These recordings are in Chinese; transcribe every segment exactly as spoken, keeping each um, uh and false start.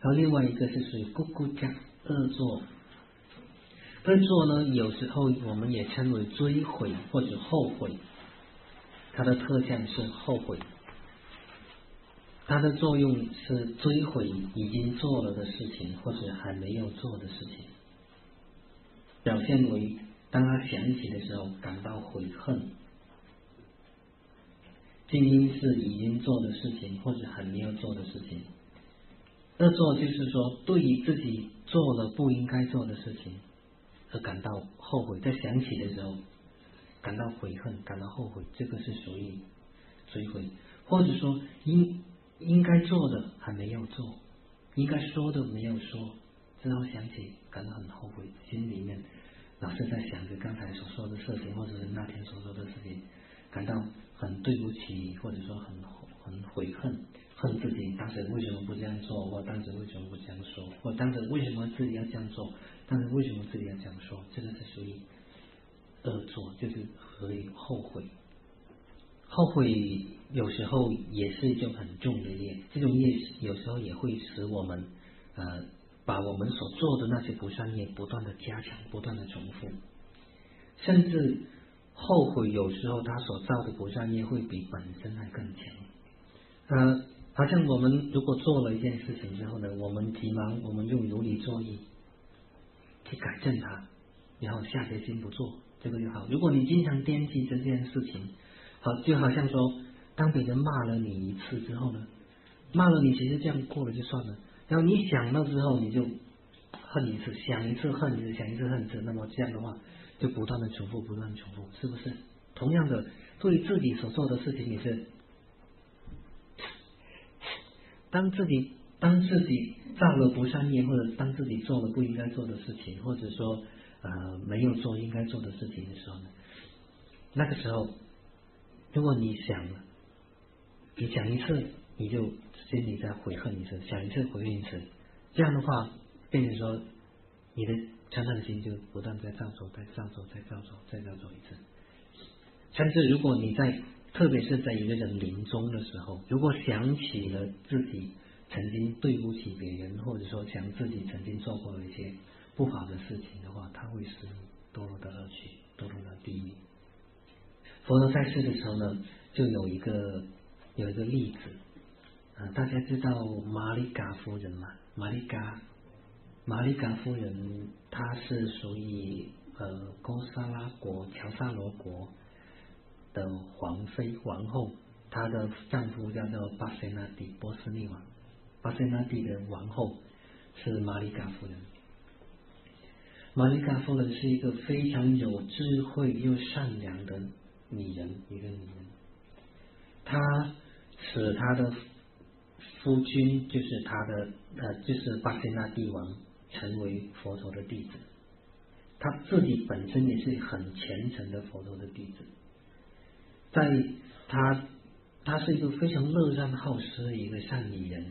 然后另外一个是属于咕咕加恶作。恶作呢，有时候我们也称为追悔或者后悔，它的特项是后悔，它的作用是追悔已经做了的事情或者还没有做的事情，表现为当他想起的时候感到悔恨。静音是已经做的事情或者还没有做的事情。恶作就是说对于自己做了不应该做的事情而感到后悔，在想起的时候感到悔恨，感到后悔，这个是属于追悔。或者说应应该做的还没有做，应该说的没有说，之后想起感到很后悔，心里面老是在想着刚才所说的事情，或者是那天所说的事情，感到很对不起，或者说很很悔恨，恨自己当时为什么不这样做，或当时为什么不这样说，或当时为什么自己要这样做，但是为什么自己要这样说，这个是属于恶作，就是可以后悔。后悔有时候也是一种很重的业，这种业有时候也会使我们呃把我们所做的那些不善业不断的加强，不断的重复，甚至后悔有时候他所造的不善业会比本身还更强。呃，好像我们如果做了一件事情之后呢，我们急忙我们用如理作意去改正它，然后下决心不做，这个就好。如果你经常惦记这件事情，好，就好像说当别人骂了你一次之后呢，骂了你其实这样过了就算了，然后你想了之后你就恨一次，想一次恨一次，想一次恨一次，那么这样的话就不断的重复，不断的重复，是不是？同样的，对于自己所做的事情也是，当自己当自己造了不善业，或者当自己做了不应该做的事情，或者说呃没有做应该做的事情的时候呢，那个时候如果你想了，你想一次你就心里再悔恨一次，想一次悔恨一次，这样的话变成说你的嗔恨心就不断在造作，再造作，再造作，再造作一次。甚至如果你在特别是在一个人临终的时候，如果想起了自己曾经对不起别人，或者说想自己曾经做过了一些不好的事情的话，它会使你堕落到恶趣，堕落到地狱。佛陀在世的时候呢，就有一个有一个例子，呃、大家知道玛利嘎夫人吗？玛利嘎玛利嘎夫人，她是属于呃哥萨拉国乔萨罗国的皇妃皇后，她的丈夫叫做巴塞纳蒂波斯匿王，巴塞纳蒂的王后是玛利嘎夫人。玛利嘎夫人是一个非常有智慧又善良的女人，一个女人，她使她的夫君，就是她的呃，就是巴塞纳蒂王成为佛陀的弟子，她自己本身也是很虔诚的佛陀的弟子。在她她是一个非常乐善好施的一个善女人，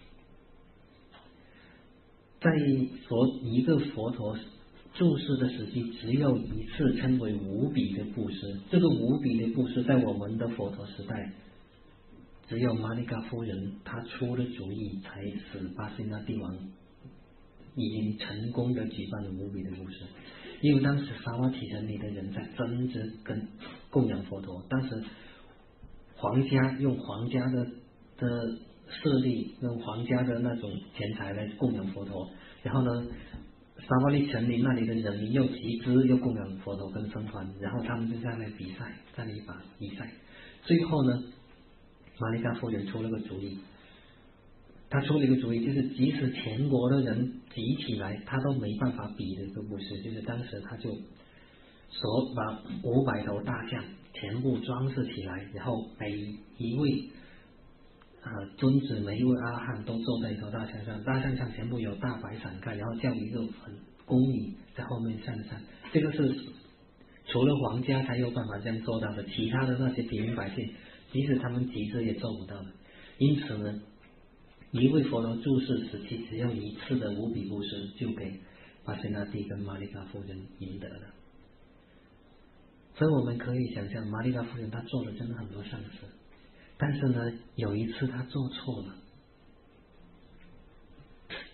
在佛一个佛陀住世的时期，只有一次称为无比的布施。这个无比的布施在我们的佛陀时代，只有玛利嘎夫人她出了主意，才使巴塞纳帝王已经成功的举办了无比的布施。因为当时沙瓦提城里的人在争执跟供养佛陀，当时皇家用皇家的的势力，用皇家的那种钱财来供养佛陀，然后呢沙瓦利城里那里的人民又集资又供养佛陀跟僧团，然后他们就在那比赛，在那里把比赛，最后呢玛利嘎夫人出了个主意，他出了一个主意，就是即使全国的人集起来，他都没办法比的一个布施，就是当时他就所把五百头大象全部装饰起来，然后每一位呃尊子，每一位阿汉都坐在一头大象上，大象上全部有大白伞盖，然后叫一个很宫女在后面上山。这个是除了皇家才有办法这样做到的，其他的那些平民百姓即使他们集资也做不到的。因此呢，一位佛陀住世时期只有一次的无比布施，就给巴塞纳蒂跟玛利嘎夫人赢得了。所以我们可以想象，玛利嘎夫人她做了真的很多善事，但是呢有一次她做错了，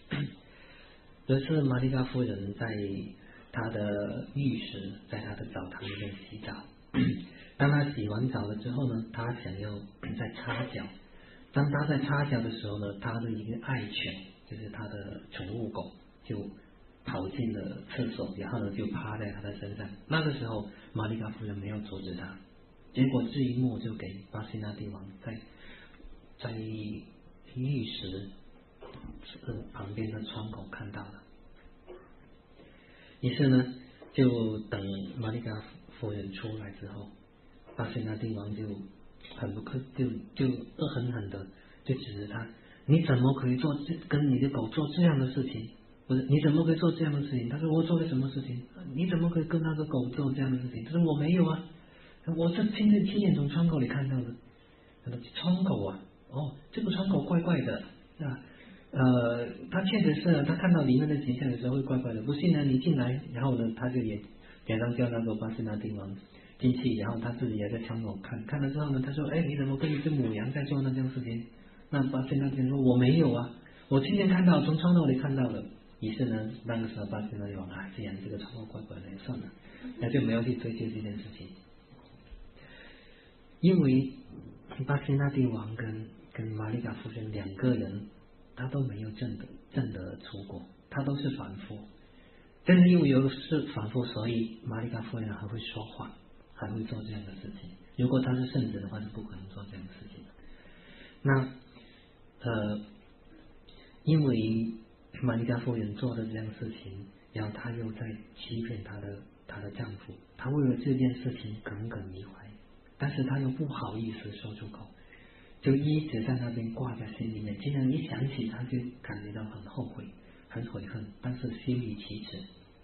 有一次玛丽嘎夫人在她的浴室，在她的澡堂里面洗澡，当她洗完澡了之后呢，她想要再擦脚。当她在擦脚的时候呢，她的一个爱犬，就是她的宠物狗，就跑进了厕所，然后呢就趴在她的身上。那个时候玛丽嘎夫人没有阻止她，结果这一幕就给巴西纳帝王在在浴室旁边的窗口看到了。于是呢，就等玛丽嘎夫人出来之后，巴西纳帝王就很不客，就就恶狠狠的就指着他，你怎么可以做这跟你的狗做这样的事情？不是，你怎么可以做这样的事情？他说我做了什么事情？你怎么可以跟那个狗做这样的事情？他说我没有啊，我是亲自亲眼从窗口里看到的。他说窗口啊，哦，这个窗口怪怪的啊。呃，他确实是他看到里面的景象的时候会怪怪的。不信呢，你进来，然后呢，他就也马上叫那个巴西纳帝王进去，然后他自己也在窗口看，看了之后呢，他说：“哎，你怎么跟一只母羊在做那件事情？”那巴西纳帝王说：“我没有啊，我亲眼看到，从窗口里看到的。”于是呢，那个时候巴西纳帝王啊，既然这个窗口怪怪的，算了，那就没有去追究这件事情，因为巴西纳帝王跟跟玛丽嘎夫人两个人。他都没有证得证得出过，他都是凡夫。正是因为有是凡夫，所以玛丽嘎夫人还会说话，还会做这样的事情。如果他是圣者的话，是不可能做这样的事情的。那呃，因为玛丽嘎夫人做的这样的事情，然后她又在欺骗她的她的丈夫，她为了这件事情耿耿于怀，但是她又不好意思说出口。就一直在那边挂在心里面，经常一想起他就感觉到很后悔很悔恨，但是心里其耻。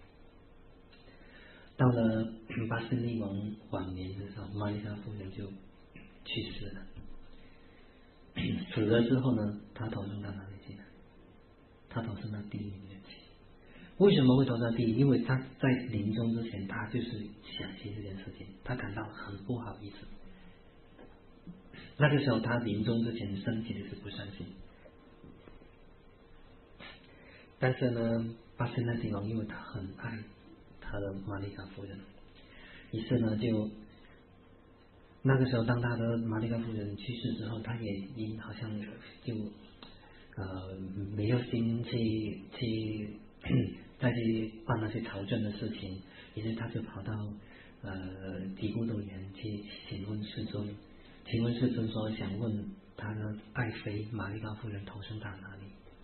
到了巴西利王晚年的时候，玛丽莎夫人就去世了。死了之后呢，他投生到哪里去呢？他投生到地狱里面去。为什么会投到地狱？因为他在临终之前，他就是想起这件事情，他感到很不好意思。那个时候他临终之前升起的是不善心，但是呢，巴西纳帝王因为他很爱他的玛丽嘎夫人，于是呢就那个时候当他的玛丽嘎夫人去世之后，他也因好像就呃没有心去去再去办那些朝政的事情，于是他就跑到呃提古都园去请问世尊。请问世尊说想问他的爱妃玛丽嘎夫人投生到哪里？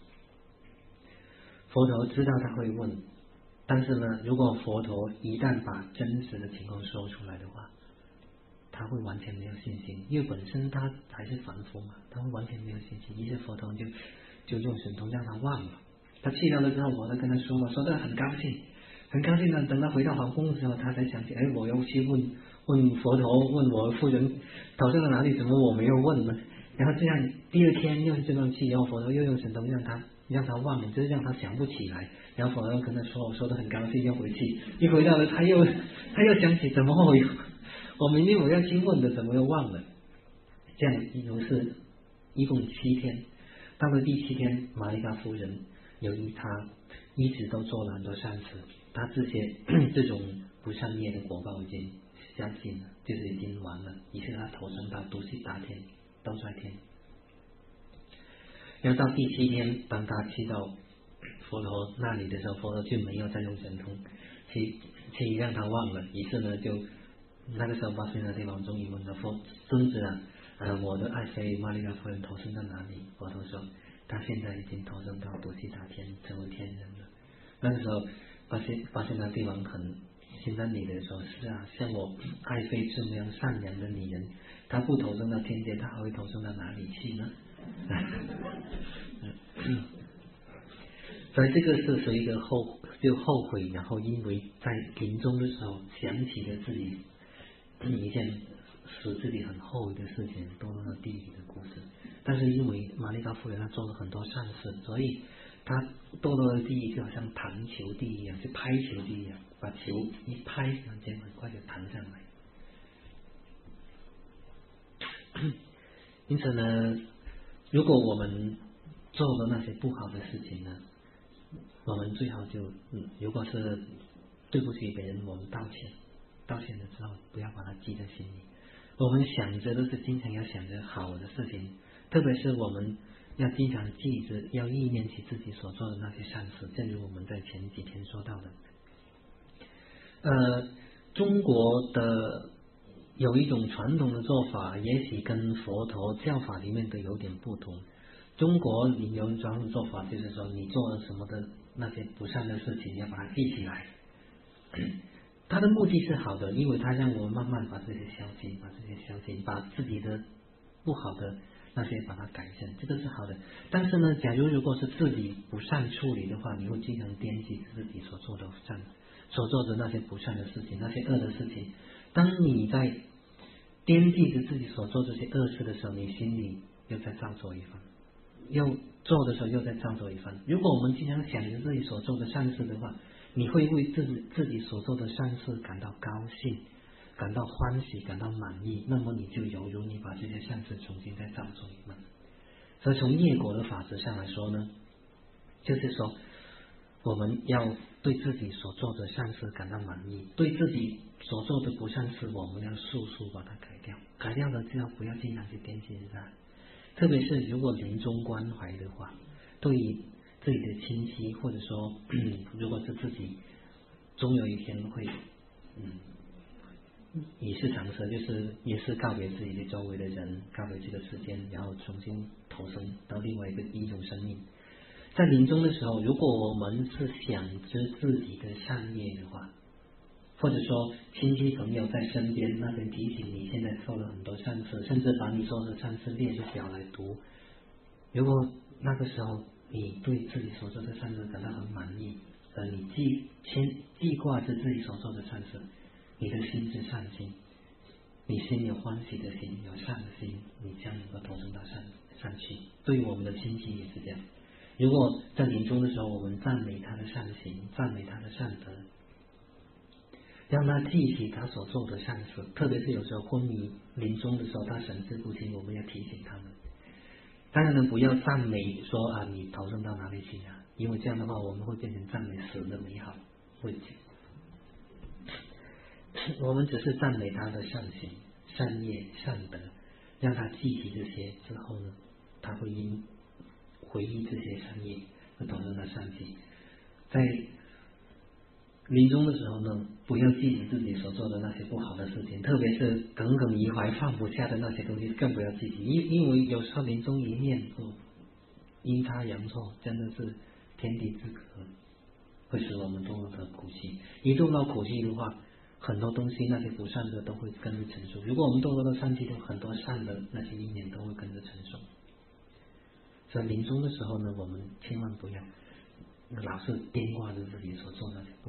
佛陀知道他会问，但是呢，如果佛陀一旦把真实的情况说出来的话，他会完全没有信心，因为本身他还是凡夫嘛，他会完全没有信心。于是佛陀就就用神通让他忘了。他去到了之后，佛陀跟他说嘛，说得很高兴，很高兴呢。等他回到皇宫的时候，他才想起，哎，我要去问。问佛陀，问我夫人投生到哪里？怎么我没有问呢？然后这样第二天又这样去，然后佛陀又用神通让他让他忘了，就是让他想不起来。然后佛陀跟他说，我说的很高兴，要回去。一回到了，他又他又想起，怎么我我明明我要去问的，怎么又忘了？这样如是一共七天，到了第七天，玛丽嘎夫人由于她一直都做了很多善事，她这些这种不善业的果报已经下尽了，就是已经完了。于是他投生到毒气大天、兜率天。然后到第七天，当他去到佛陀那里的时候，佛陀就没有再用神通去去让他忘了。于是呢，就那个时候巴西纳帝王终于问了佛孙子啊，呃，我的爱妃玛丽嘎夫人投生到哪里？佛陀说，他现在已经投生到毒气大天，成为天人了。那个时候，巴西巴西纳帝王很心安理得说，是啊，像我爱妃这么样善良的女人，她不投生到天界，她还会投生到哪里去呢？所以这个是属于一个后就后悔，然后因为在临终的时候想起了自己一件使自己很后悔的事情，堕落到地狱的故事。但是因为玛丽嘎夫人她做了很多善事，所以她堕落的地狱就好像弹球地一样，就拍球地一样，把球一拍，然后结果很快就弹上来。因此呢，如果我们做了那些不好的事情呢， 我们最好就嗯，如果是对不起别人，我们道歉，道歉了之后不要把它记在心里。我们想着都是经常要想着好的事情，特别是我们要经常记着，要意念起自己所做的那些善事。正如我们在前几天说到的，呃，中国的有一种传统的做法，也许跟佛陀教法里面的有点不同。中国你有传统做法，就是说你做了什么的那些不善的事情，要把它记起来。他的目的是好的，因为他让我们慢慢把这些消息，把这些消息，把自己的不好的那些把它改正，这个是好的。但是呢，假如如果是自己不善处理的话，你会经常惦记自己所做的善，所做的那些不善的事情，那些恶的事情。当你在惦记着自己所做这些恶事的时候，你心里又在造作一番，又做的时候又在造作一番。如果我们经常想着自己所做的善事的话，你会为自己自己所做的善事感到高兴，感到欢喜，感到满意，那么你就犹如你把这些善事重新再造作一番。所以从业果的法则上来说呢，就是说我们要对自己所做的善事感到满意，对自己所做的不善事，我们要速速把它改掉。改掉了之后，不要经常去惦记着它。特别是如果临终关怀的话，对于自己的亲戚，或者说，嗯、如果是自己终有一天会，嗯，已是长生，就是也是告别自己的周围的人，告别这个世间，然后重新投生到另外一个一种生命。在临终的时候，如果我们是想着自己的善业的话，或者说亲戚朋友在身边那边提醒你现在做了很多善事，甚至把你做的善事列出表来读，如果那个时候你对自己所做的善事感到很满意，呃，你记牵记挂着自己所做的善事，你的心是善心，你心有欢喜的心，有善的心，你将能够投生到善善去。对于我们的亲戚也是这样。如果在临终的时候，我们赞美他的善行，赞美他的善德，让他记起他所做的善事，特别是有时候昏迷临终的时候，他神志不清，我们要提醒他们。当然呢，不要赞美说啊，你投生到哪里去啊？因为这样的话，我们会变成赞美死的美好，会。我们只是赞美他的善行、善业、善德，让他记起这些之后呢，他会因回忆这些善业，会投生到善去。在临终的时候呢，不要记起自己所做的那些不好的事情，特别是耿耿于怀放不下的那些东西，更不要记起。因因为有时候临终一念哦，阴差阳错，真的是天地之隔，会使我们堕入到苦气。一堕到苦气的话，很多东西那些不善的都会跟着成熟。如果我们堕入到善气的，很多善的那些因缘都会跟着成熟。所以临终的时候呢，我们千万不要老是惦挂着自己所做的